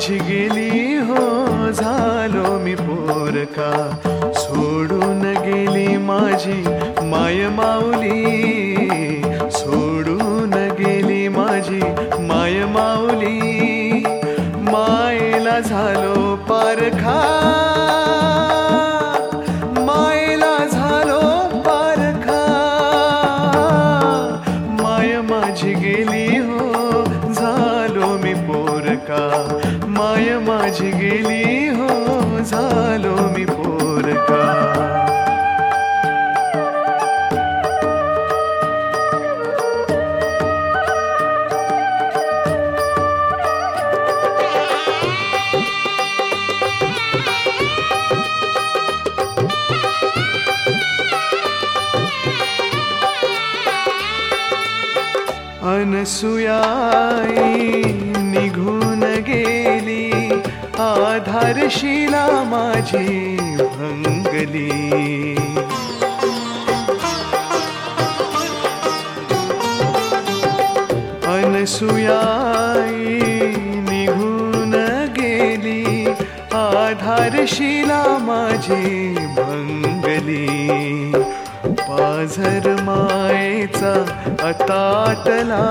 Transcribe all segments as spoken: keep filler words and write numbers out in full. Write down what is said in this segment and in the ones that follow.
माझी गेली हो झालो मी पोरका, सोडून गेली माझी माय माऊली, सोडून गेली माझी माय माऊली, मायेला झालो पारखा, मायेला झालो पारखा, माय माझी गेली हो झालो मी पोरका, माय माझी गेली हो झालो मी पोरका. अनसुयाई निघून गेली, आधारशिला माझी भंगली. अनसुयाई निघून गेली, आधारशिला माझी भंगली. पाझर मायेचा अताटला,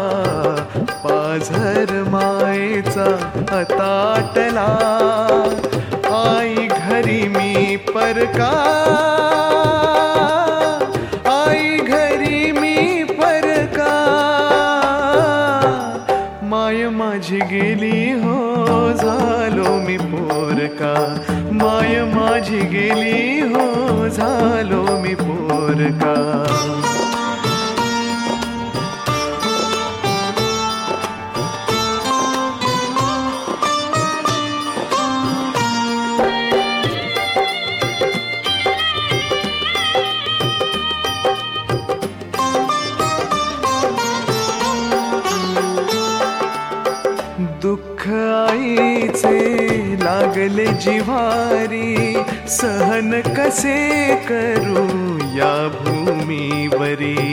पाझर मायेचा अताटला, आई घरी मी परका, आई घरी मी परका, माय माझी गेली हो झालो मी पोरका, माय माझी गेली हो झालो मी पोरका. दुःख आईचे लागले जिव्हारी, सहन कसे करू या भूमीवरी.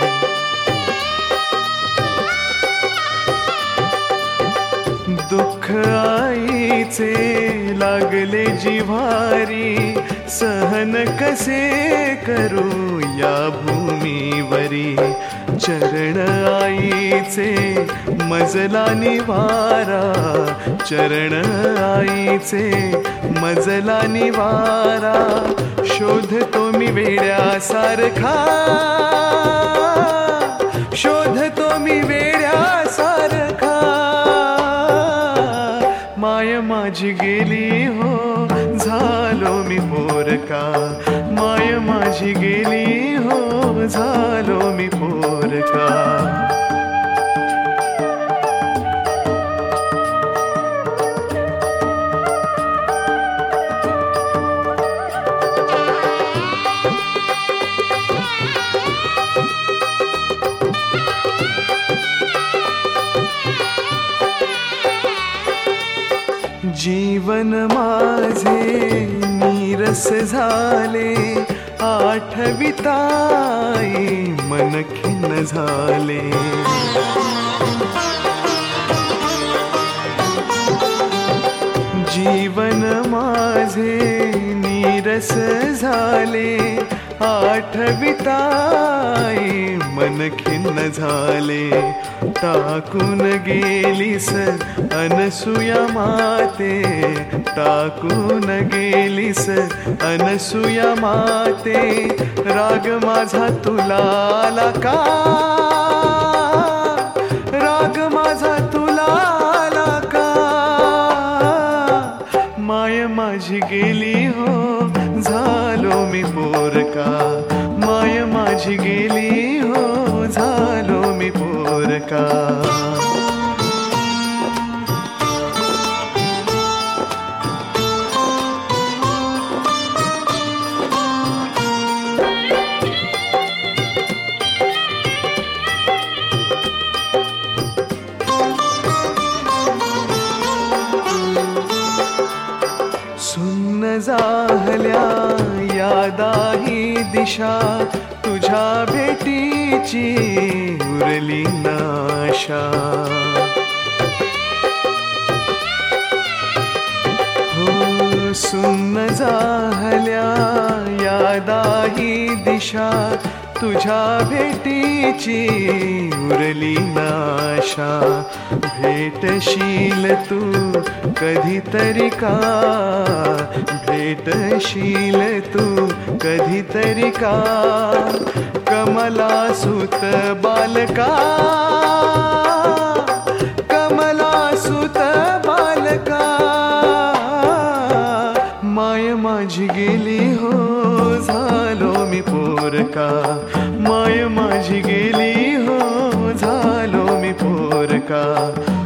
दुःख आईचे लागले जिव्हारी, सहन कसे करू या भूमीवरी. चरण आईचे मजला निवारा, चरण आईचे मजला निवारा, शोधतो मी वेड्यासारखा, शोधतो मी वेड्यासारखा, माय माझी गेली हो झालो मी पोरका, माय माझी गेली हो झालो मी पोरका. जीवन माझे नीरस झाले, आठविताई मन खिन्न झाले. जीवन माझे नीरस झाले, आठविताई मन खिन्न झाले. टाकून गेलीस अनसुया माते, टाकून गेलीस अनसुया माते, राग माझा तुला आला का, राग माझा तुला आला का, माय माझी गेली हो झालो मी पोरका, माय माझी गेली हो झालो मी पोरका. सुन्न जाहल्या यादाही दिशा, तुझ्या भेटीची उरली नाशा. सुन्न झाल्या यादाही दिशा तुझ्या भेटीची उरली नाशा भेटशील तू कधीतरी का भेटशील तू कधीतरी का कमला सुत बालका कमला सुत बालका माय माझी गेली हो झालो मी पोरका माय माझी गेली हो झालो मी पोरका